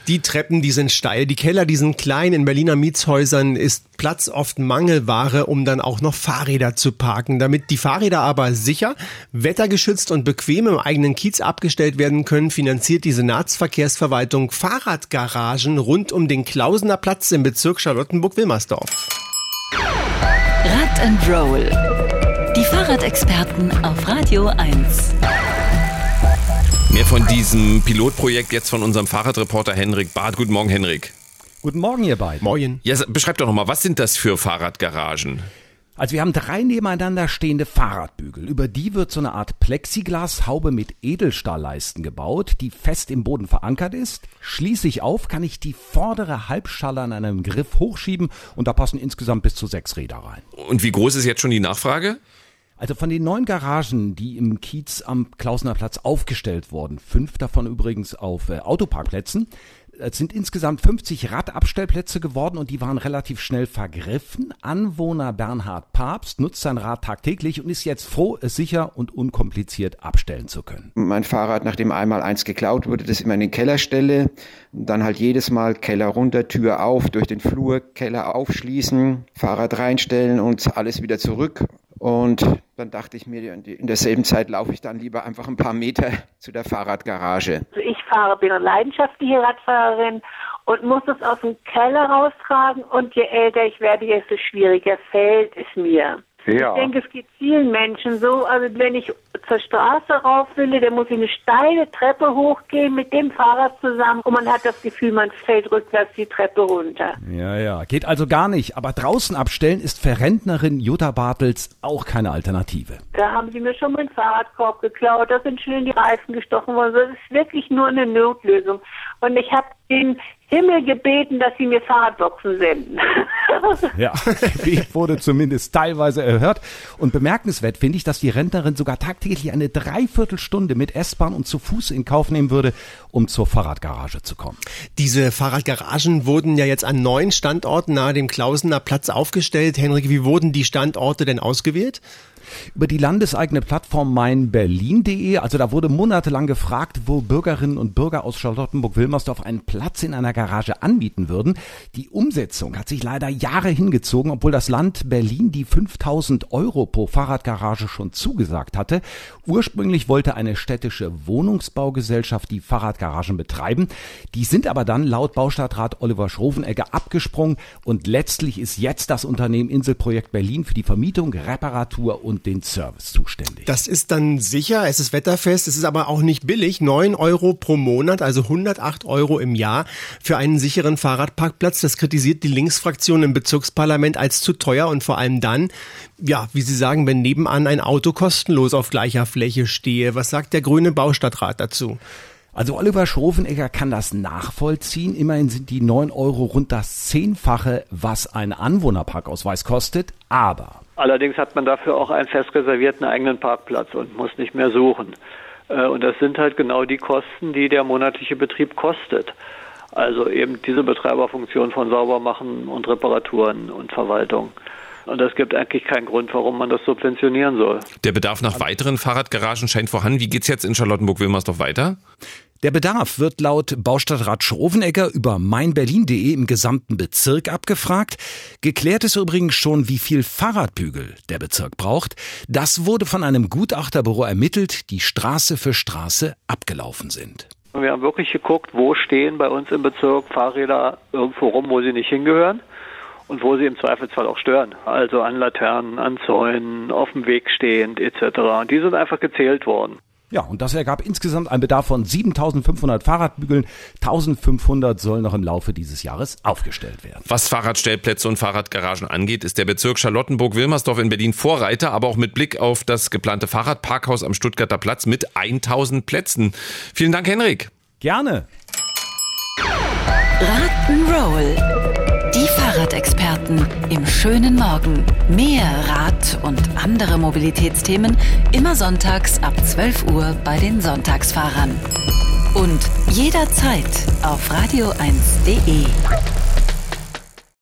Die Treppen, die sind steil, die Keller, die sind klein. In Berliner Mietshäusern ist Platz oft Mangelware, um dann auch noch Fahrräder zu parken. Damit die Fahrräder aber sicher, wettergeschützt und bequem im eigenen Kiez abgestellt werden können, finanziert die Senatsverkehrsverwaltung Fahrradgaragen rund um den Klausener Platz im Bezirk Charlottenburg-Wilmersdorf. Rad and Roll. Die Fahrradexperten auf Radio 1. Mehr von diesem Pilotprojekt jetzt von unserem Fahrradreporter Henrik Barth. Guten Morgen, Henrik. Guten Morgen, ihr beiden. Moin. Ja, beschreib doch nochmal, was sind das für Fahrradgaragen? Also wir haben 3 nebeneinander stehende Fahrradbügel. Über die wird so eine Art Plexiglashaube mit Edelstahlleisten gebaut, die fest im Boden verankert ist. Schließe ich auf, kann ich die vordere Halbschale an einem Griff hochschieben und da passen insgesamt bis zu 6 Räder rein. Und wie groß ist jetzt schon die Nachfrage? Also von den 9 Garagen, die im Kiez am Klausener Platz aufgestellt wurden, 5 davon übrigens auf Autoparkplätzen, es sind insgesamt 50 Radabstellplätze geworden und die waren relativ schnell vergriffen. Anwohner Bernhard Papst nutzt sein Rad tagtäglich und ist jetzt froh, es sicher und unkompliziert abstellen zu können. Mein Fahrrad, nachdem einmal eins geklaut wurde, das immer in den Keller stelle, dann halt jedes Mal Keller runter, Tür auf, durch den Flur, Keller aufschließen, Fahrrad reinstellen und alles wieder zurück. Und dann dachte ich mir, in derselben Zeit laufe ich dann lieber einfach ein paar Meter zu der Fahrradgarage. Ich bin eine leidenschaftliche Radfahrerin und muss es aus dem Keller raustragen. Und je älter ich werde, desto schwieriger fällt es mir. Ja. Ich denke, es geht vielen Menschen so. Also wenn ich zur Straße rauf will, dann muss ich eine steile Treppe hochgehen mit dem Fahrrad zusammen. Und man hat das Gefühl, man fällt rückwärts die Treppe runter. Ja, geht also gar nicht. Aber draußen abstellen ist für Rentnerin Jutta Bartels auch keine Alternative. Da haben sie mir schon meinen Fahrradkorb geklaut. Da sind schön die Reifen gestochen worden. Das ist wirklich nur eine Notlösung. Und ich habe den Himmel gebeten, dass sie mir Fahrradboxen senden. Ja, Gebet wurde zumindest teilweise erhört. Und bemerkenswert finde ich, dass die Rentnerin sogar tagtäglich eine Dreiviertelstunde mit S-Bahn und zu Fuß in Kauf nehmen würde, um zur Fahrradgarage zu kommen. Diese Fahrradgaragen wurden ja jetzt an 9 Standorten nahe dem Klausener Platz aufgestellt. Henrik, wie wurden die Standorte denn ausgewählt? Über die landeseigene Plattform meinberlin.de, also da wurde monatelang gefragt, wo Bürgerinnen und Bürger aus Charlottenburg-Wilmersdorf einen Platz in einer Garage anbieten würden. Die Umsetzung hat sich leider Jahre hingezogen, obwohl das Land Berlin die 5.000 € pro Fahrradgarage schon zugesagt hatte. Ursprünglich wollte eine städtische Wohnungsbaugesellschaft die Fahrradgaragen betreiben. Die sind aber dann laut Baustadtrat Oliver Schrovenegger abgesprungen und letztlich ist jetzt das Unternehmen Inselprojekt Berlin für die Vermietung, Reparatur und den Service zuständig. Das ist dann sicher, es ist wetterfest, es ist aber auch nicht billig. 9 € pro Monat, also 108 € im Jahr für einen sicheren Fahrradparkplatz. Das kritisiert die Linksfraktion im Bezirksparlament als zu teuer und vor allem dann, ja, wie Sie sagen, wenn nebenan ein Auto kostenlos auf gleicher Fläche stehe. Was sagt der grüne Baustadtrat dazu? Also Oliver Schrovenegger kann das nachvollziehen. Immerhin sind die 9 € rund das 10-fache, was ein Anwohnerparkausweis kostet. Aber allerdings hat man dafür auch einen fest reservierten eigenen Parkplatz und muss nicht mehr suchen. Und das sind halt genau die Kosten, die der monatliche Betrieb kostet. Also eben diese Betreiberfunktion von Saubermachen und Reparaturen und Verwaltung. Und es gibt eigentlich keinen Grund, warum man das subventionieren soll. Der Bedarf nach weiteren Fahrradgaragen scheint vorhanden. Wie geht's jetzt in Charlottenburg-Wilmersdorf weiter? Der Bedarf wird laut Baustadtrat Schrovenegger über meinberlin.de im gesamten Bezirk abgefragt. Geklärt ist übrigens schon, wie viel Fahrradbügel der Bezirk braucht. Das wurde von einem Gutachterbüro ermittelt, die Straße für Straße abgelaufen sind. Wir haben wirklich geguckt, wo stehen bei uns im Bezirk Fahrräder irgendwo rum, wo sie nicht hingehören. Und wo sie im Zweifelsfall auch stören, also an Laternen, an Zäunen, auf dem Weg stehend etc. Und die sind einfach gezählt worden. Ja, und das ergab insgesamt einen Bedarf von 7.500 Fahrradbügeln. 1.500 sollen noch im Laufe dieses Jahres aufgestellt werden. Was Fahrradstellplätze und Fahrradgaragen angeht, ist der Bezirk Charlottenburg-Wilmersdorf in Berlin Vorreiter, aber auch mit Blick auf das geplante Fahrradparkhaus am Stuttgarter Platz mit 1.000 Plätzen. Vielen Dank, Henrik. Gerne. Rock'n'Roll. Die Fahrradexperten im schönen Morgen. Mehr Rad- und andere Mobilitätsthemen immer sonntags ab 12 Uhr bei den Sonntagsfahrern. Und jederzeit auf radio1.de.